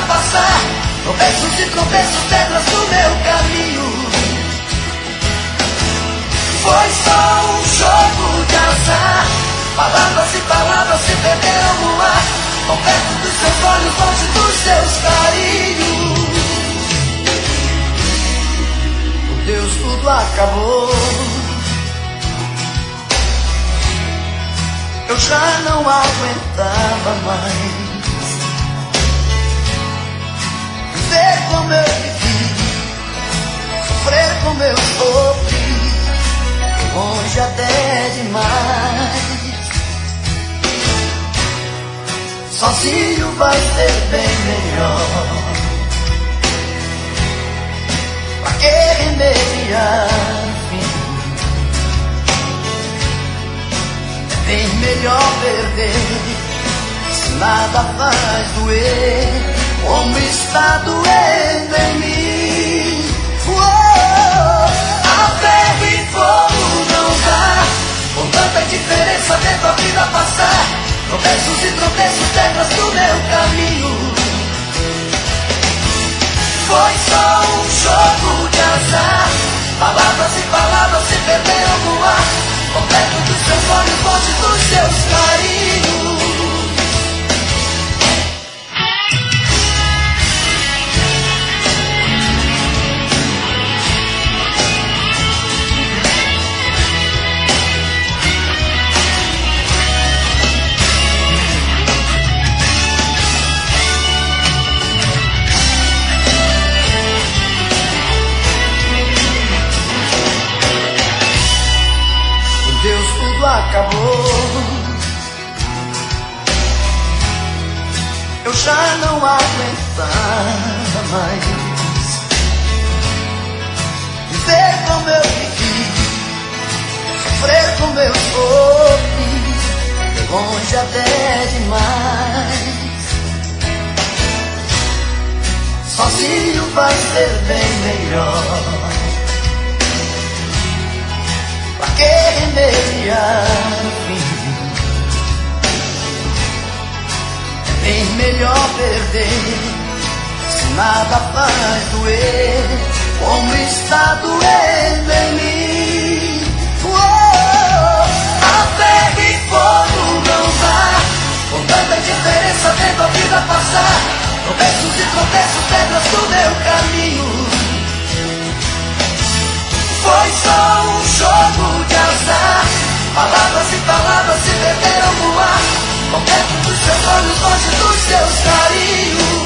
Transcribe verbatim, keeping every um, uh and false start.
passar, tropeços e tropeços, pedras no meu caminho. Foi só um jogo de azar, palavras e palavras se perderam no ar, tão perto dos seus olhos, longe dos seus carinhos. Por Deus, tudo acabou. Eu já não aguentava mais viver como eu vivi, sofrer como eu sofri, longe até demais. Sozinho vai ser bem melhor. Pra que remediar o fim? É bem melhor perder, se nada faz doer, como está doendo em mim. Uou, a ferro e fogo não dá, com tanta indiferença dentro a vida passar, tropeços e tropeços, pedras no meu caminho. Foi só um jogo de azar, palavras e palavras se perderam no ar, completo dos seus olhos, longe dos seus carinhos. Deus, tudo acabou. Eu já não aguentava mais viver como eu vivi, sofrer como eu sofri, longe até demais. Sozinho vai ser bem melhor. Pra que remediar o fim? É bem melhor perder, se nada faz doer, como está doendo em mim. Uou, a ferro e fogo não dá, com tanta indiferença vendo a vida passar, tropeços e tropeços, pedras no meu caminho. Foi só um jogo de azar, palavras e palavras se perderam no ar, tão perto dos seus olhos, longe dos seus carinhos.